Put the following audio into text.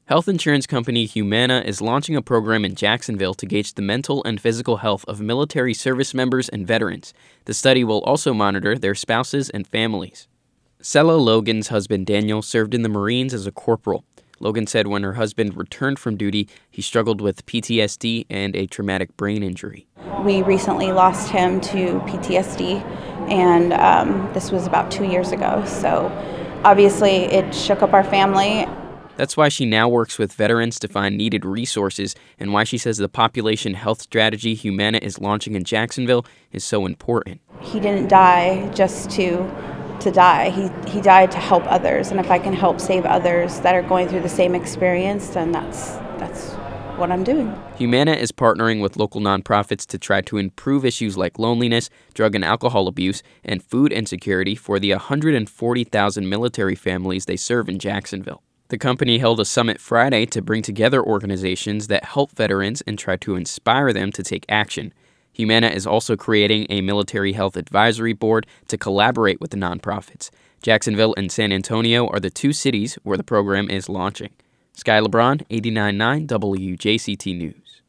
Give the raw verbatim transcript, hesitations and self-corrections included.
Health insurance company Humana is launching a program in Jacksonville to gauge the mental and physical health of military service members and veterans. The study will also monitor their spouses and families. Sela Logan's husband Daniel served in the Marines as a corporal. Logan said when her husband returned from duty, he struggled with P T S D and a traumatic brain injury. We recently lost him to P T S D, and um, this was about two years ago. So obviously it shook up our family. That's why she now works with veterans to find needed resources and why she says the population health strategy Humana is launching in Jacksonville is so important. He didn't die just to to die. He he died to help others, and if I can help save others that are going through the same experience, then that's that's what I'm doing. Humana is partnering with local nonprofits to try to improve issues like loneliness, drug and alcohol abuse, and food insecurity for the one hundred forty thousand military families they serve in Jacksonville. The company held a summit Friday to bring together organizations that help veterans and try to inspire them to take action. Humana is also creating a military health advisory board to collaborate with the nonprofits. Jacksonville and San Antonio are the two cities where the program is launching. Sky LeBron, eighty-nine point nine W J C T News.